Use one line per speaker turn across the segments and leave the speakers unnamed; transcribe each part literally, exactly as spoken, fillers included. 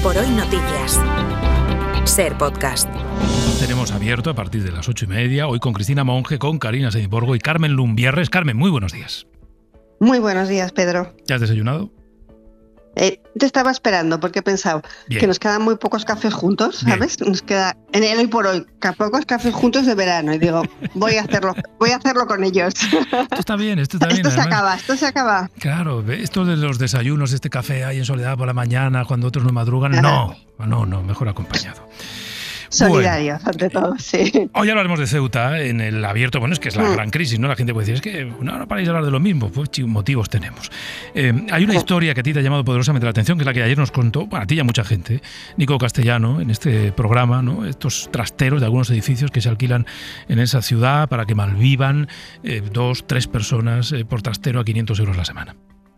por hoy noticias. Ser Podcast.
Tenemos abierto a partir de las ocho y media, hoy con Cristina Monge, con Carina Saiborgo y Carmen Lumbierres. Carmen, muy buenos días.
Muy buenos días, Pedro.
¿Ya has desayunado?
Eh, te estaba esperando porque he pensado Bien. que nos quedan muy pocos cafés juntos, ¿sabes? Bien. Nos queda en el hoy por hoy, pocos cafés juntos de verano y digo, voy a hacerlo, voy a hacerlo con ellos.
Esto está bien, esto está bien.
Esto se
además.
acaba, esto se acaba.
Claro, esto de los desayunos, este café ahí en soledad por la mañana cuando otros no madrugan, no, no, no, mejor acompañado.
Solidarios, bueno, ante todo, sí.
Hoy hablaremos de Ceuta en el abierto. Bueno, es que es la mm. gran crisis, ¿no? La gente puede decir, es que no, no paráis de hablar de lo mismo. Pues motivos tenemos. Eh, hay una historia que a ti te ha llamado poderosamente la atención, que es la que ayer nos contó, bueno, a ti y a mucha gente, Nico Castellano, en este programa, ¿no? Estos trasteros de algunos edificios que se alquilan en esa ciudad para que malvivan eh, dos, tres personas eh, por trastero a quinientos euros la semana.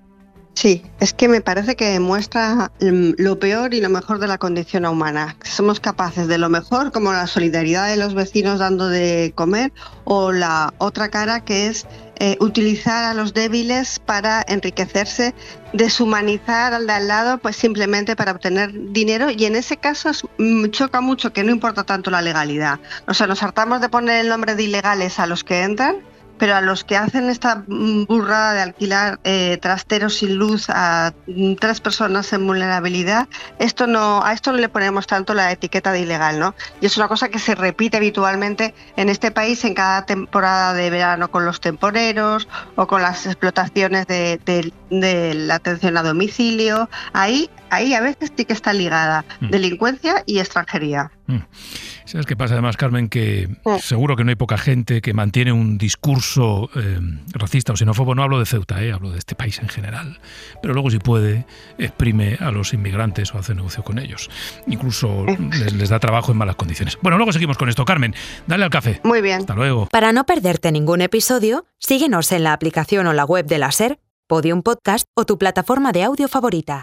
Sí, es que me parece que muestra lo peor y lo mejor de la condición humana. Somos capaces de lo mejor, como la solidaridad de los vecinos dando de comer, o la otra cara que es eh, utilizar a los débiles para enriquecerse, deshumanizar al de al lado, pues simplemente para obtener dinero. Y en ese caso choca mucho que no importa tanto la legalidad. O sea, nos hartamos de poner el nombre de ilegales a los que entran, pero a los que hacen esta burrada de alquilar eh, trasteros sin luz a tres personas en vulnerabilidad, esto no, a esto no le ponemos tanto la etiqueta de ilegal, ¿no? Y es una cosa que se repite habitualmente en este país en cada temporada de verano con los temporeros o con las explotaciones de, de, de la atención a domicilio. Ahí, ahí a veces sí que está ligada mm. delincuencia y extranjería.
Mm. ¿Sabes qué pasa además, Carmen? Que mm. seguro que no hay poca gente que mantiene un discurso eh, racista o xenófobo. No hablo de Ceuta, eh, hablo de este país en general. Pero luego, si puede, exprime a los inmigrantes o hace negocio con ellos. Incluso les, les da trabajo en malas condiciones. Bueno, luego seguimos con esto. Carmen, dale al café.
Muy bien.
Hasta luego.
Para no perderte ningún episodio, síguenos en la aplicación o la web de la SER, Podium Podcast o tu plataforma de audio favorita.